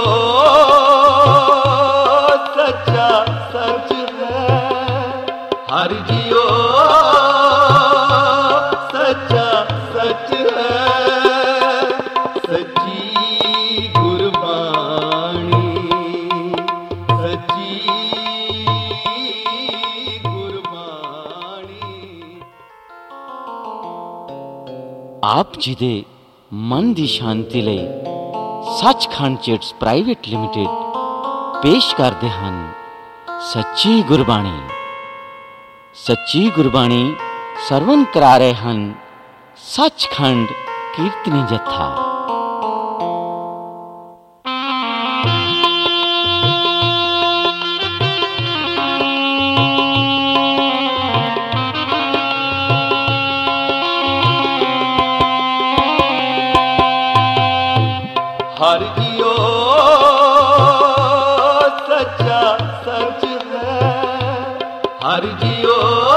सच्चा सच है, हर जियो सच्चा सच है, सच्ची गुरबाणी, सच्ची गुरबाणी। आप जी दे मन दी शांति लई सचखंड चिट्स प्राइवेट लिमिटेड पेश करते हैं सच्ची गुरबाणी। सच्ची गुरबाणी सरवण करा रहे हैं सचखंड कीर्तनी जत्था। हर जियो सच्चा सच है, हर जियो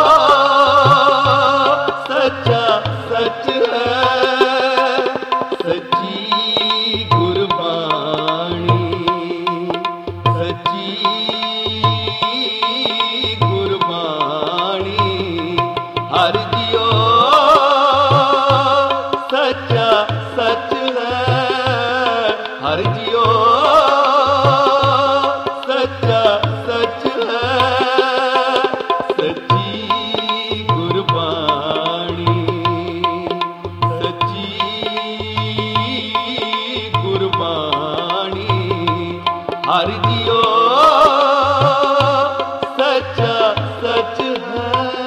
सच्चा सच है, सच्ची गुरबाणी, सच्ची गुरबाणी। हर जियो सच्चा सच है, हर जियो सच्चा सच है, सच्ची गुरबाणी, सच्ची गुरबाणी। हर जियो सच्चा सच है।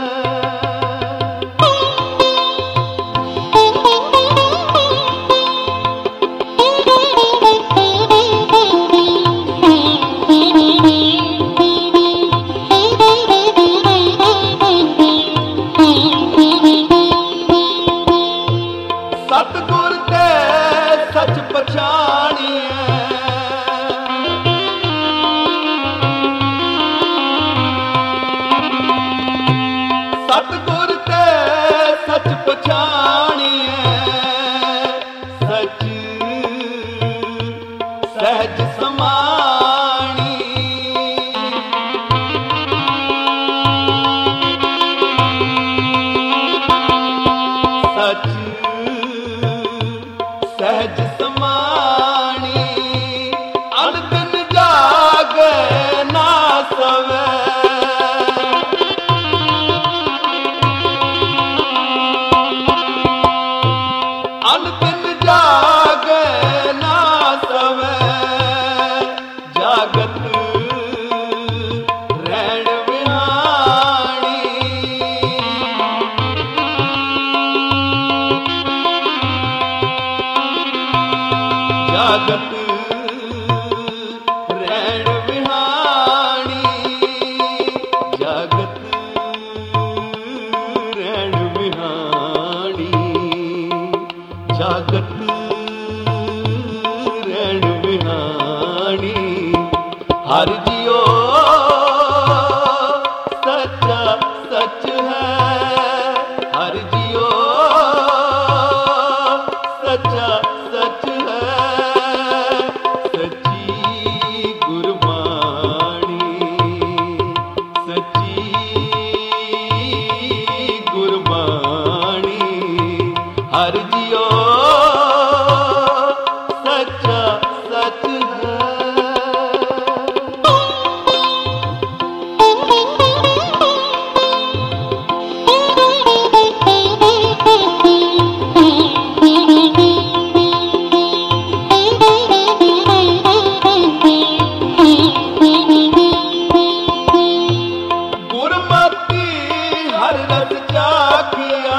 सतगुर ते सच पछाणिए, सतगुर ते सच पछाणिए, सच सहज समाणी। सच सहज समाणी, अन दिन जागे ना सवे, अन दिन जागे ना सवे, जागत रैण विहाणी। जागत रैण विहाणी, जागत रैण विहाणी, जागत रैण विहाणी। हर जियो सच्चा सच है, हर जियो सच्चा सच है, सच्ची गुरबाणी, सच्ची गुरबाणी। हर जियो सच्चा सच है। गुरमति हर रस चाखिया,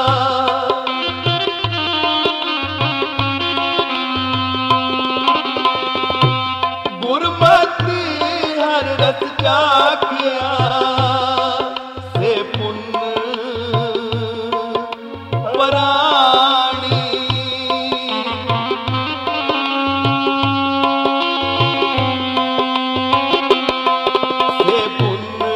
गुरमति हर रस चाखिया, से पुण्य पराणी। से पुण्य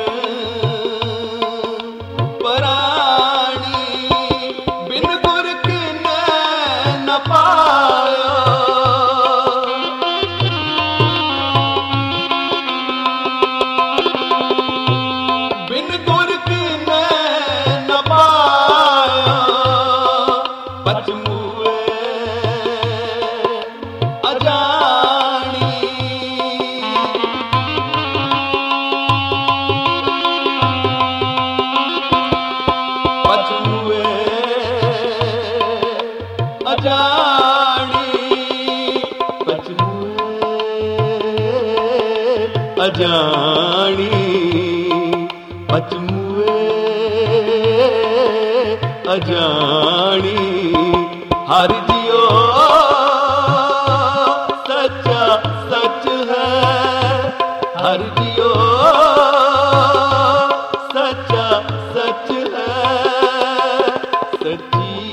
पराणी, बिन गुर किने न पायो, अजानी पचमुए अजानी हर जियो सच्चा सच है हर जियो सच्चा सच है सच्ची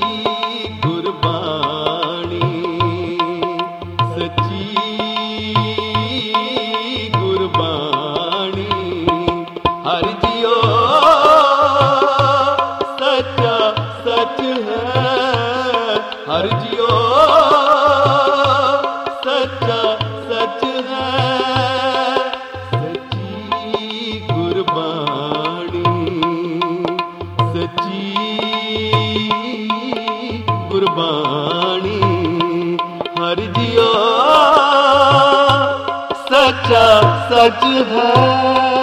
गुरबाणी सच्ची गुरबाणी हर जियो सच्चा सच है हर जियो सच्चा सच है सच्ची गुरबाणी सच्ची गुरबाणी हर जियो सच्चा सच है।